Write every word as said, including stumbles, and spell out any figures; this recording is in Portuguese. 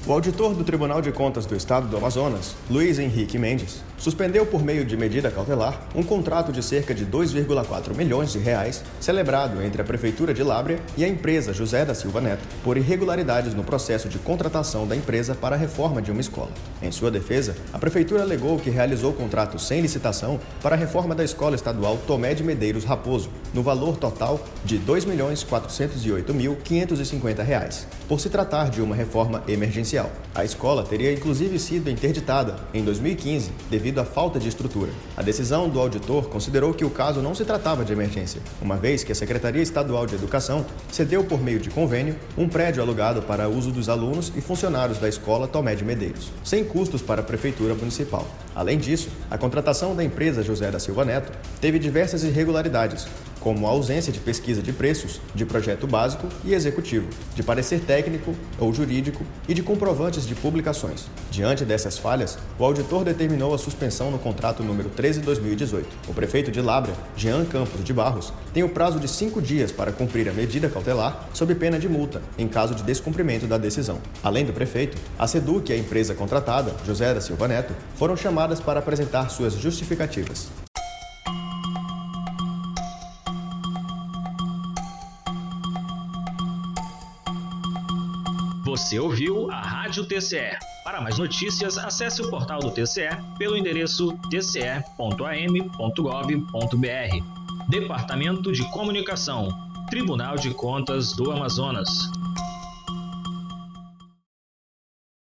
O auditor do Tribunal de Contas do Estado do Amazonas, Luiz Henrique Mendes, suspendeu por meio de medida cautelar um contrato de cerca de dois vírgula quatro milhões de reais celebrado entre a Prefeitura de Lábrea e a empresa José da Silva Neto por irregularidades no processo de contratação da empresa para a reforma de uma escola. Em sua defesa, a Prefeitura alegou que realizou contrato sem licitação para a reforma da Escola Estadual Tomé de Medeiros Raposo, no valor total de dois milhões quatrocentos e oito mil quinhentos e cinquenta reais, por se tratar de uma reforma emergencial. A escola teria inclusive sido interditada em dois mil e quinze devido à falta de estrutura. A decisão do auditor considerou que o caso não se tratava de emergência, uma vez que a Secretaria Estadual de Educação cedeu por meio de convênio um prédio alugado para uso dos alunos e funcionários da escola Tomé de Medeiros, sem custos para a Prefeitura Municipal. Além disso, a contratação da empresa José da Silva Neto teve diversas irregularidades, como a ausência de pesquisa de preços, de projeto básico e executivo, de parecer técnico ou jurídico e de comprovantes de publicações. Diante dessas falhas, o auditor determinou a suspensão no contrato número treze barra dois mil e dezoito. O prefeito de Lábrea, Jean Campos de Barros, tem o prazo de cinco dias para cumprir a medida cautelar sob pena de multa, em caso de descumprimento da decisão. Além do prefeito, a SEDUC e a empresa contratada, José da Silva Neto, foram chamadas para apresentar suas justificativas. Você ouviu a Rádio T C E. Para mais notícias, acesse o portal do T C E pelo endereço t c e ponto a m ponto gov ponto b r. Departamento de Comunicação, Tribunal de Contas do Amazonas.